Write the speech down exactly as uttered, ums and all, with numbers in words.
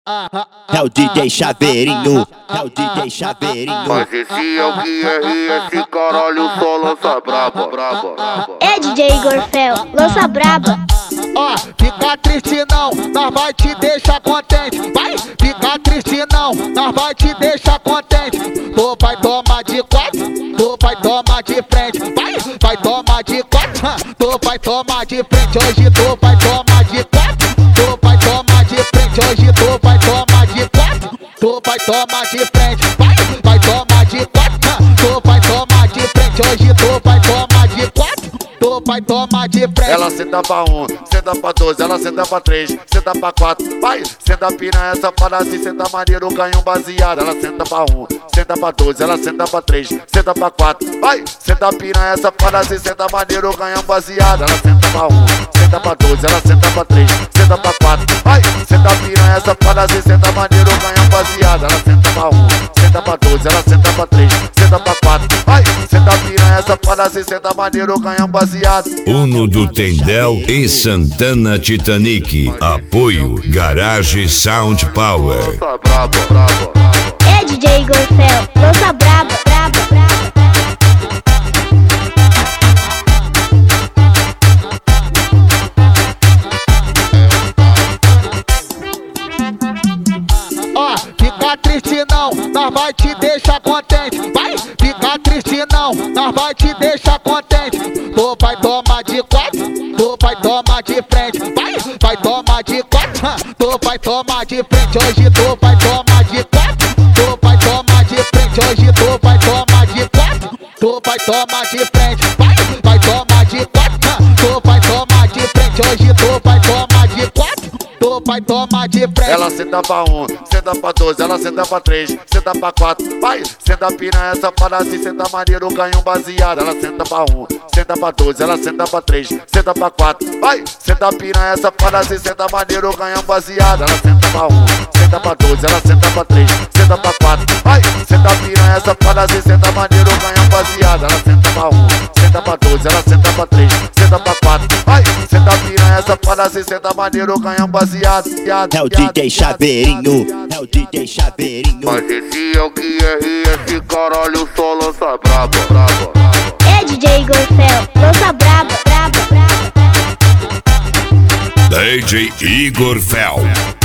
É o D J Chaveirinho, é o D J Chaveirinho. Mas esse é o que é, esse caralho só lança braba, braba, braba. É D J Igor Fel, lança braba. Ó, fica triste não, nós vai te deixar contente. Vai, fica triste não, nós vai te deixar contente. Tu vai tomar de quatro, tu vai tomar de frente. Vai, vai tomar de quatro, tu vai tomar de frente. Hoje tu vai tomar de quatro, tu vai tomar de frente. Hoje tu vai tomar de quatro, tu vai tomar de frente. Vai, vai tomar de quatro, tu vai tomar de frente. Hoje tu vai tomar de quatro, tu vai tomar de frente. Ela senta pra um, senta pra dois, ela senta pra três, senta pra quatro, vai, senta piranha, essa para assim, senta maneiro, ganha um baseado. Ela senta pra um, senta pra dois, ela senta pra três, senta pra quatro, vai, senta piranha, essa para assim, senta maneiro, ganha um baseado. Ela senta pra um, senta pra dois, ela senta pra três, senta pra quatro, vai, senta piranha, essa para assim, senta maneiro, ganha um baseado. Ela senta pra um, senta pra dois, ela senta pra três, senta pra quatro, vai, senta piranha, essa para assim, senta maneiro, ganha um baseado. Uno do Tendel e Santana Titanic. Apoio Garage Sound Power. Brabo, brabo. É D J Igor Fel, lança braba, braba, braba. Ó, fica triste não, nós vai te deixar contente. Vai, fica triste não, nós vai te deixar contente. Tu vai tomar de quatro, tu vai tomar de frente. Vai, vai tomar de quatro, tu vai tomar de frente. Hoje tu vai tomar de quatro, tu vai tomar de frente. Hoje tu vai tomar de quatro, tu vai tomar de frente. Vai, vai tomar de quatro, tu vai tomar de frente. Hoje tu vai tomar de quatro, tu vai tomar de frente. Ela senta pra um, senta pra dois, ela senta pra três, senta pra quatro, vai, senta piranha, essa para assim, senta maneiro, ganha um baseado. Ela senta pra um, senta pra dois, ela senta pra três, senta pra quatro, vai, senta piranha, essa para assim, senta maneiro, ganha um baseado. Ela senta pra um, senta pra dois, ela senta pra três, senta pra quatro, vai, senta piranha, essa para assim, senta maneiro, ganha um baseado. Ela senta pra um, senta pra dois, ela senta pra três, senta pra quatro, vai, senta piranha, essa para assim, senta maneiro, ganha um baseado. É o D J Chaveirinho, é o D J Chaveirinho. Mas esse é o que é, esse caralho só lança braba, braba. É D J Igor Fel, lança braba, braba, braba. D J Igor Fel.